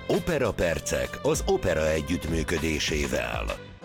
Opera Percek az Opera együttműködésével.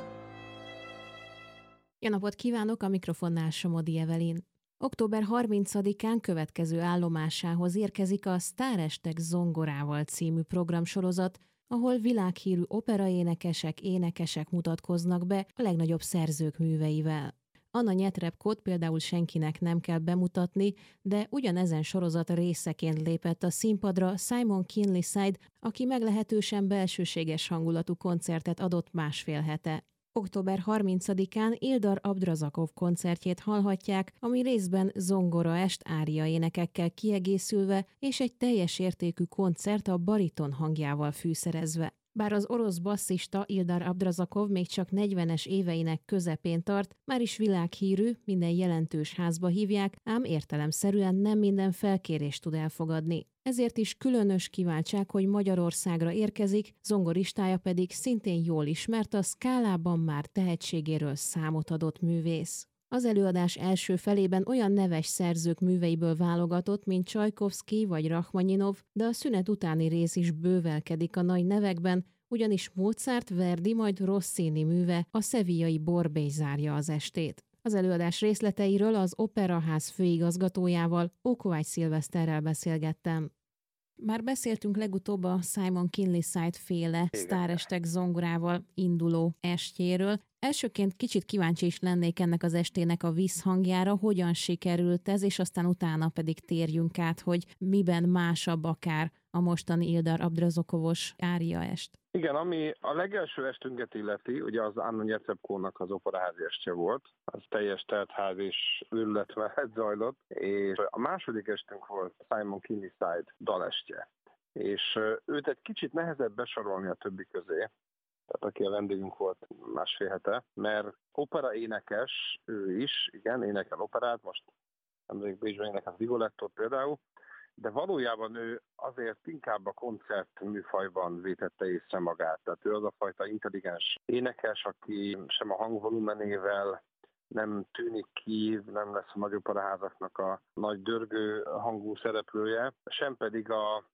Jó napot kívánok, a mikrofonnál Somodi Evelyn. Október 30-án következő állomásához érkezik a Sztárestek zongorával című programsorozat, ahol világhírű operaénekesek, énekesek mutatkoznak be a legnagyobb szerzők műveivel. Anna Netrebkót például senkinek nem kell bemutatni, de ugyanezen sorozat részeként lépett a színpadra Simon Kinleyside, aki meglehetősen belsőséges hangulatú koncertet adott másfél hete. Október 30-án Ildar Abdrazakov koncertjét hallhatják, ami részben zongoraest ária énekekkel kiegészülve, és egy teljes értékű koncert a bariton hangjával fűszerezve. Bár az orosz basszista Ildar Abdrazakov még csak 40-es éveinek közepén tart, már is világhírű, minden jelentős házba hívják, ám értelemszerűen nem minden felkérést tud elfogadni. Ezért is különös kiváltság, hogy Magyarországra érkezik, zongoristája pedig szintén jól ismert, a Scálában már tehetségéről számot adott művész. Az előadás első felében olyan neves szerzők műveiből válogatott, mint Csajkovszky vagy Rachmaninov, de a szünet utáni rész is bővelkedik a nagy nevekben, ugyanis Mozart, Verdi, majd Rossini műve, a sevillai Borbély zárja az estét. Az előadás részleteiről az Operaház főigazgatójával, Ókovács Szilveszterrel beszélgettem. Már beszéltünk legutóbb a Simon Kinleyside féle Sztárestek zongorával induló estjéről. Elsőként kicsit kíváncsi is lennék ennek az estének a visszhangjára, hogyan sikerült ez, és aztán utána pedig térjünk át, hogy miben másabb akár a mostani Ildar Abdrazakovos áriaest. Igen, ami a legelső estünket illeti, ugye az Anna Netrebkónak az operaházi estje volt, az teljes teltház és őrület mellett zajlott, és a második estünk volt Simon Kinleyside dalestje. És őt egy kicsit nehezebb besorolni a többi közé, tehát aki a vendégünk volt másfél hete, mert opera énekes, ő is, igen, énekel operát, most nemrég Bécsben énekel Rigolettót például, de valójában ő azért inkább a koncert műfajban vétette észre magát. Tehát ő az a fajta intelligens énekes, aki sem a hangvolumenével nem tűnik ki, nem lesz a nagy operaházaknak a nagy dörgő hangú szereplője, sem pedig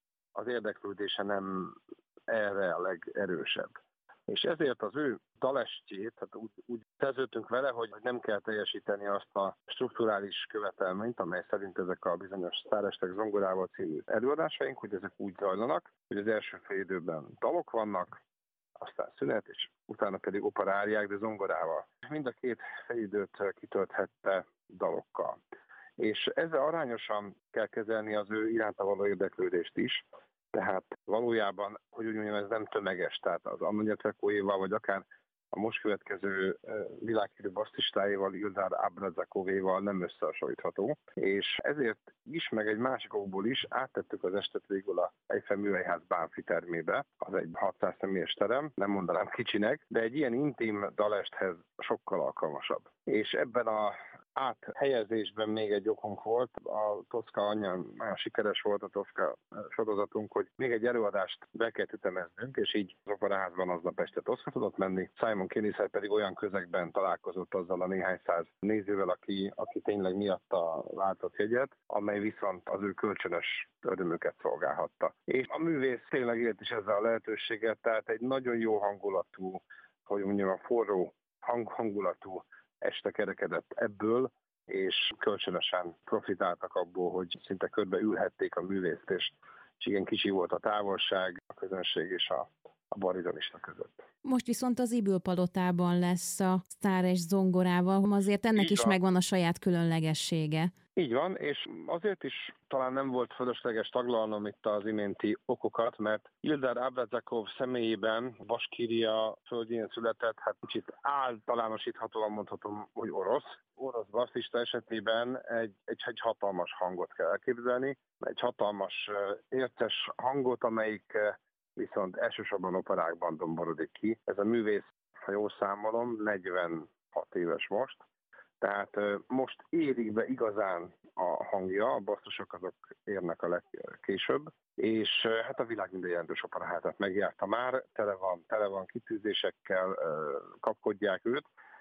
az érdeklődése nem erre a legerősebb. És ezért az ő dalestjét, tehát úgy szerződtünk vele, hogy nem kell teljesíteni azt a strukturális követelményt, amely szerint ezek a bizonyos Sztárestek zongorával című előadásaink, hogy ezek úgy zajlanak, hogy az első fél időben dalok vannak, aztán szünet, és utána pedig operáriák, de zongorával. Mind a két félidőt kitölthette dalokkal. És ezzel arányosan kell kezelni az ő iránta való érdeklődést is, tehát valójában, hogy úgy mondjam, ez nem tömeges, tehát az Anna Netrebkóéval, vagy akár a most következő világhírű basszistáival, Ildar Abdrazakovéval nem összehasonlítható, és ezért is, meg egy másik okból is áttettük az estet végül a Eiffel Műhelyház Bánfi termébe, az egy 600 személyes terem, nem mondanám kicsinek, de egy ilyen intim dalesthez sokkal alkalmasabb. És ebben a áthelyezésben még egy okunk volt, a Toszka anyja nagyon sikeres volt a Toszka sorozatunk, hogy még egy előadást be kellett ütemeznünk, és így az operaházban aznap este Toszka tudott menni. Simon Kinleyside pedig olyan közegben találkozott azzal a néhány száz nézővel, aki tényleg miatta váltott jegyet, amely viszont az ő kölcsönös örömüket szolgálhatta. És a művész tényleg élt is ezzel a lehetőséget, tehát egy nagyon jó hangulatú, hogy mondjam, a forró hangulatú este kerekedett ebből, és kölcsönösen profitáltak abból, hogy szinte körbe ülhették a művészt, és igen kicsi volt a távolság, a közönség és a baritonista között. Most viszont az Ybül Palotában lesz a Sztáres zongorával, azért ennek is megvan a saját különlegessége. Így van, és azért is talán nem volt fölösleges taglalnom itt az iménti okokat, mert Ildar Abdrazakov személyében Baskíria földjén született, hát kicsit általánosíthatóan mondhatom, hogy orosz basszista esetében egy hatalmas hangot kell elképzelni, egy hatalmas érces hangot, amelyik viszont elsősorban operákban domborodik ki. Ez a művész, ha jól számolom, 46 éves most, tehát most érik be igazán a hangja, a basszusok azok érnek a legkésőbb, és hát a világ minden jelentős operaházát megjárta már, tele van kitűzésekkel, kapkodják őt,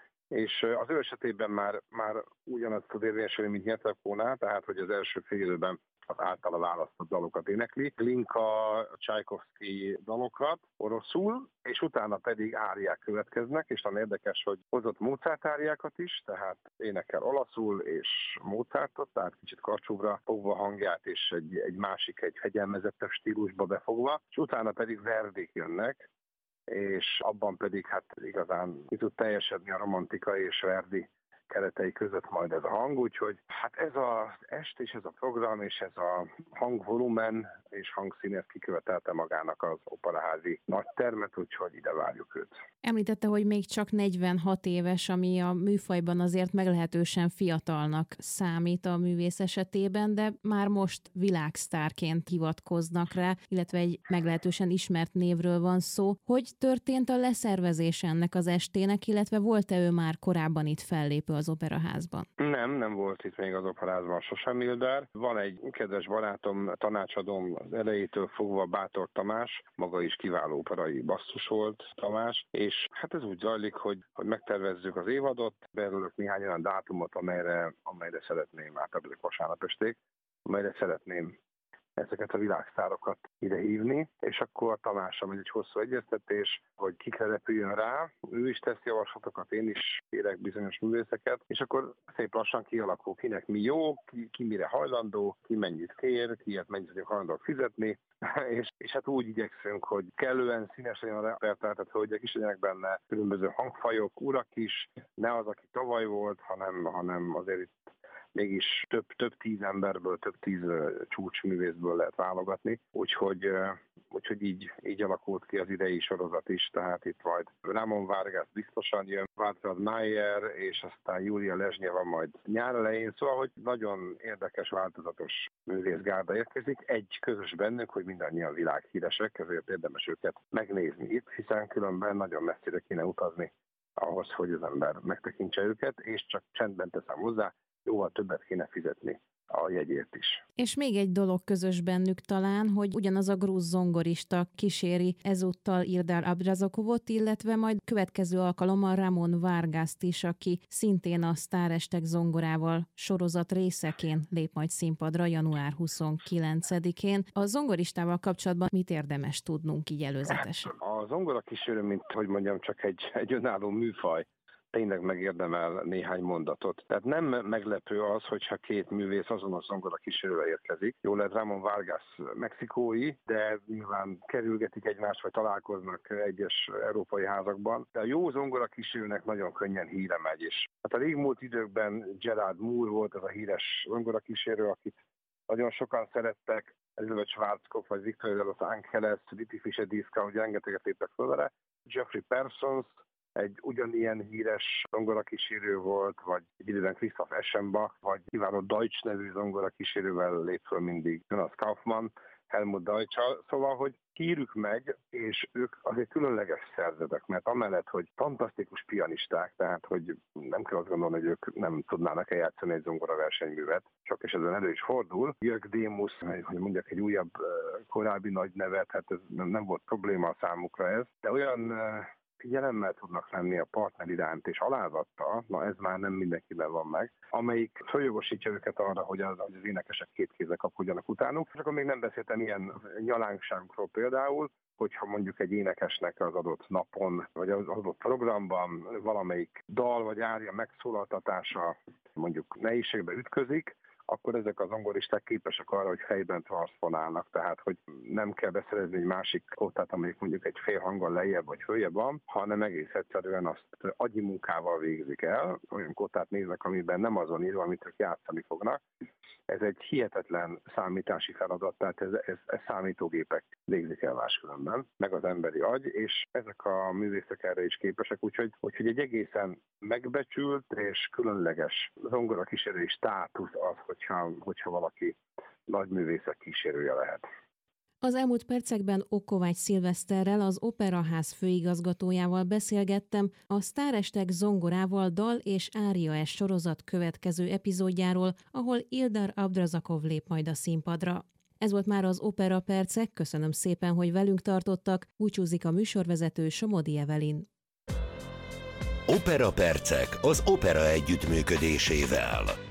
és az ő esetében már ugyanazt tud érvényesülni, mint Netrebkónál, tehát hogy az első fél időben az általa választott dalokat énekli. Glinka Csajkovszky dalokat oroszul, és utána pedig áriák következnek, és nagyon érdekes, hogy hozott Mozart áriákat is, tehát énekel olaszul és Mozartot, tehát kicsit karcsúbra fogva hangját, és egy másik, egy fegyelmezettebb stílusba befogva, és utána pedig Verdik jönnek, és abban pedig hát igazán ki tud teljesedni a romantika és Verdi keretei között majd ez a hang, úgyhogy hát ez az est és ez a program és ez a hangvolumen és hangszín ezt kikövetelte magának az operaházi nagytermet, úgyhogy ide várjuk őt. Említette, hogy még csak 46 éves, ami a műfajban azért meglehetősen fiatalnak számít a művész esetében, de már most világsztárként hivatkoznak rá, illetve egy meglehetősen ismert névről van szó. Hogy történt a leszervezés ennek az estének, illetve volt-e ő már korábban itt fellépő az operaházban? Nem volt itt még az operaházban sosem Ildár. Van egy kedves barátom, tanácsadóm az elejétől fogva, Bátor Tamás, maga is kiváló operai basszus volt Tamás, és hát ez úgy zajlik, hogy megtervezzük az évadot, bejelölök néhány olyan dátumot, amelyre szeretném, általában vasárnap esték, amelyre szeretném ezeket a világsztárokat ide hívni, és akkor Tamással megy egy hosszú egyeztetés, hogy kikre repüljön rá, ő is tesz javaslatokat, én is kérek bizonyos művészeket, és akkor szép lassan kialakul, kinek mi jó, ki mire hajlandó, ki mennyit kér, kiért mennyit vagyok hajlandók fizetni, és hát úgy igyekszünk, hogy kellően színes legyen a repertoár, tehát hölgyek is legyenek benne, különböző hangfajok, urak is, ne az, aki tavaly volt, hanem azért itt mégis több tíz emberből, több tíz csúcsművészből lehet válogatni, úgyhogy így alakult ki az idei sorozat is, tehát itt majd Ramon Vargas biztosan jön, Václav Mayer, és aztán Júlia Lezsnyeva majd nyár elején, szóval, hogy nagyon érdekes, változatos művészgárda érkezik. Egy közös bennük, hogy mindannyian világhíresek, ezért érdemes őket megnézni itt, hiszen különben nagyon messzire kéne utazni ahhoz, hogy az ember megtekintse őket, és csak csendben teszem hozzá, jóval többet kéne fizetni a jegyért is. És még egy dolog közös bennük talán, hogy ugyanaz a grúz zongorista kíséri ezúttal Ildar Abdrazakovot, illetve majd következő alkalommal Ramon Vargast is, aki szintén a Sztárestek zongorával sorozat részeként lép majd színpadra január 29-én. A zongoristával kapcsolatban mit érdemes tudnunk így előzetesen? A zongora kísérő, mint hogy mondjam, csak egy önálló műfaj, tényleg megérdemel néhány mondatot. Tehát nem meglepő az, hogyha két művész azonos zongora kísérővel érkezik. Jól lehet, Ramon Vargas mexikói, de nyilván kerülgetik egymást, vagy találkoznak egyes európai házakban. De a jó zongora kísérőnek nagyon könnyen híre megy is. Hát a régmúlt időkben Gerard Moore volt az a híres zongora kísérő, akit nagyon sokan szerettek, Elizabeth Schwarzkopf, vagy Victoria de los Angeles, Diti Fischer-Dieskau, hogy rengeteget léptek föl vele. Jeffrey Parsons, egy ugyanilyen híres zongorakísérő volt, vagy egy időben Christoph Eschenbach, vagy kiváló Deutsch nevű zongorakísérővel lép föl mindig Jonas Kaufmann, Helmut Deutsch-al. Szóval, hogy hírük meg, és ők azért különleges szerzetek, mert amellett, hogy fantasztikus pianisták, tehát hogy nem kell azt gondolni, hogy ők nem tudnának eljátszani egy zongoraversenyművet, sok esetben elő is fordul. Jörg Démus, hogy mondjak egy újabb korábbi nagy nevet, hát ez nem volt probléma a számukra ez, de olyan figyelemmel tudnak lenni a partner iránt és alázattal, na ez már nem mindenkiben van meg, amelyik följogosítja őket arra, hogy az énekesek két kézzel kapkodjanak utánuk. És akkor még nem beszéltem ilyen nyalánkságokról például, hogyha mondjuk egy énekesnek az adott napon, vagy az adott programban valamelyik dal vagy ária megszólaltatása mondjuk nehézségbe ütközik, akkor ezek az zongoristák képesek arra, hogy fejben transzponálnak, tehát hogy nem kell beszerezni egy másik kótát, amelyik mondjuk egy fél hangon lejjebb vagy följebb van, hanem egész egyszerűen azt agyi munkával végzik el, olyan kótát néznek, amiben nem azon írva, amit ők játszani fognak. Ez egy hihetetlen számítási feladat, tehát ez számítógépek végzik el máskülönben, meg az emberi agy, és ezek a művészek erre is képesek, úgyhogy egy egészen megbecsült és különleges zongorakísérői státusz az, hogyha valaki nagy művészek kísérője lehet. Az elmúlt percekben Okkovács Szilveszterrel, az Operaház főigazgatójával beszélgettem a Sztárestek zongorával dal és ária sorozat következő epizódjáról, ahol Ildar Abdrazakov lép majd a színpadra. Ez volt már az Opera Percek, köszönöm szépen, hogy velünk tartottak, búcsúzik a műsorvezető Somodi Evelyn. Opera Percek az Opera együttműködésével.